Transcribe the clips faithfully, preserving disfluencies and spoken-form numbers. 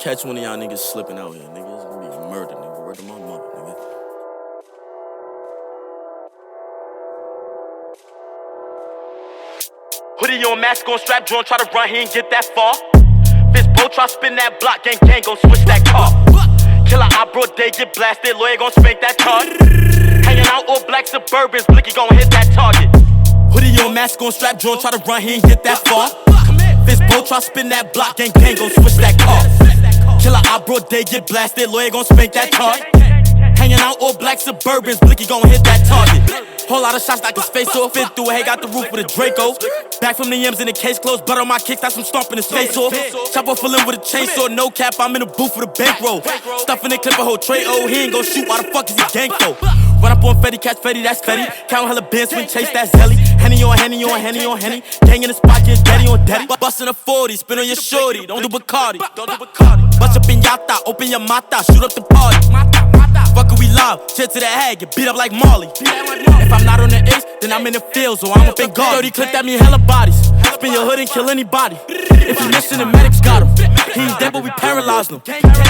catch one of y'all niggas slipping out here, nigga, it's gonna be a murder, nigga. Word to my mother, nigga. Hoodie on, mask on, strap drawn, try to run, he ain't get that far. Fist bow, try spin that block, gang gang, gon' switch that car. Killer eye, broad day, get blasted, lawyer gon' spank that card. Hanging out all black Suburbans, Blicky gon' hit that target. Hoodie on, mask on, strap drawn, try to run, he ain't get that far. Fist bow, try spin that block, gang gang, gon' switch that car. Killer eye, broad day, get blasted, lawyer gon' spank that card. Hanging out all black Suburbans, Blicky gon' hit that target. Whole lot of shots like his face off. Fit through a hay, got the roof with a Draco. Back from the M's in the case closed. Blood on my kicks, that's some stomping his face off. Chopper fullin' with a chainsaw, no cap, I'm in the booth with a bankroll. Stuffing the clip a whole tray, oh, he ain't gon' shoot, why the fuck is he gang for? Run up on Fetty, catch Fetty, that's Fetty. Count hella bands, swing chase, that's Zelly. Henny on Henny on Henny on Henny. Gang in the spot, get daddy on daddy. Bustin' a forty, spin on your shorty, don't do Bacardi. Bust up in Yata, open your mata, shoot up the party. Fuck it, we live, shit to the head, get beat up like Marley. If I'm not on the ace, then I'm in the field, so I'm up in guard. thirty clip, that mean hella bodies. Spin your hood and kill anybody. If you listen, the medics got him. He ain't dead, but we paralyzed him.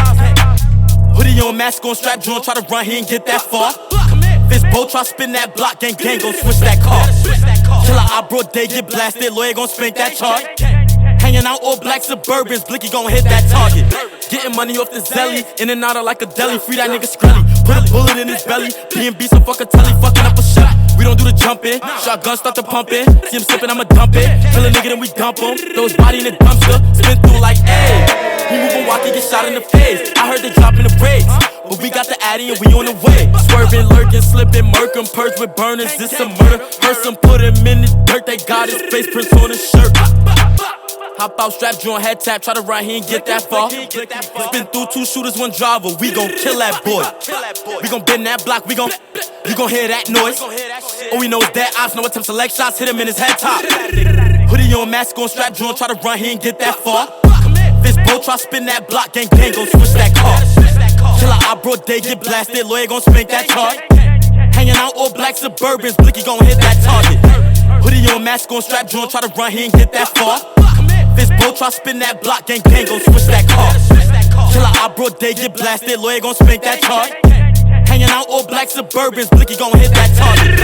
Hoodie on, mask on, strap drawn, try to run, he ain't get that far. Fist bow, try spin that block, gang gang, gon' switch that car. Killer eye, broad day, get blasted, lawyer gon' spank that chart. Hanging out all black Suburbans, Blicky gon' hit that target. Getting money off the Zelly, in and out of like a deli. Free that nigga Skrelly, put a bullet in his belly. B and B, so fuck a telly, fucking up a shot. We don't do the jumping, shotgun start the pumping. See him slipping, I'ma dump it. Kill a nigga, then we dump him. Throw his body in the dumpster, spin through like, ayy. He moving, walking, get shot in the face. I heard they dropping the brakes, but we got the Addy and we on the way. Swerving, lurking, slipping, murking, purge with burners. This a murder. Heard some put him in the dirt. They got his face prints on his shirt. Hop out, strap, drawn, head tap, try to run, he ain't get that far. Spin through two shooters, one driver, we gon' kill that boy. We gon' bend that block, we gon' you gon' hear that noise. All we know is that ops, no attempt to select shots, hit him in his head top. Hoodie on, mask on, strap, drawn, try to run, he ain't get that far. Fist bow, try spin that block, gang gang, gon' switch that car. Killer eye, broad day, get blasted, lawyer gon' spank that card. Hanging out all black Suburbans, Blicky gon' hit that target. Hoodie on, mask on, strap, drawn, try to run, he ain't get that far. Fist bow, try spin that block, gang gang, gon' switch that car. Killer eye, broad day, get blasted, lawyer gon' spank that chart. Hanging out all black Suburbans, Blicky gon' hit that target.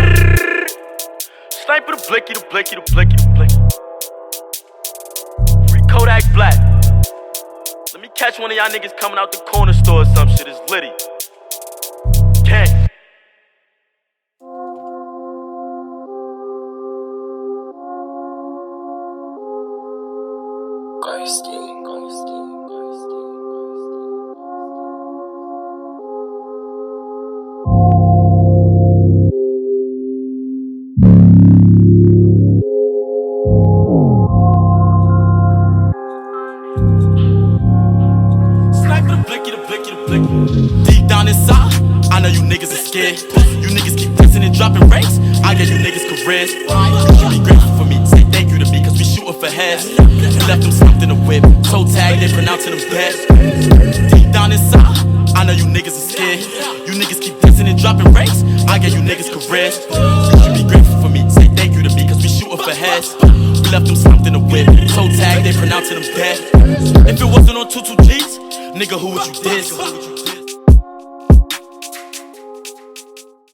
Sniper the Blicky, the Blicky, the Blicky, the Blicky. Free Kodak Black. Let me catch one of y'all niggas coming out the corner store or some shit, it's litty. Gang. Ghosty, ghosty, ghosty, Sniper the Blicky, the Blicky, the Blicky. Deep down inside, I know you niggas are scared. You niggas keep pressing and dropping ranks, I get you niggas careers. You should be grateful for me, say thank you to me, cause we shooting for heads. You left them stumped in the whip, toe tag, they pronouncing them dead. Deep down inside, I know you niggas are scared. You niggas keep pressing and dropping ranks, I get you niggas careers. You should be grateful for me, say thank you to me, cause we shooting for heads. We left them stumped in the whip, toe tag, they pronouncing them dead. If it wasn't on two two G's, nigga, who would you diss?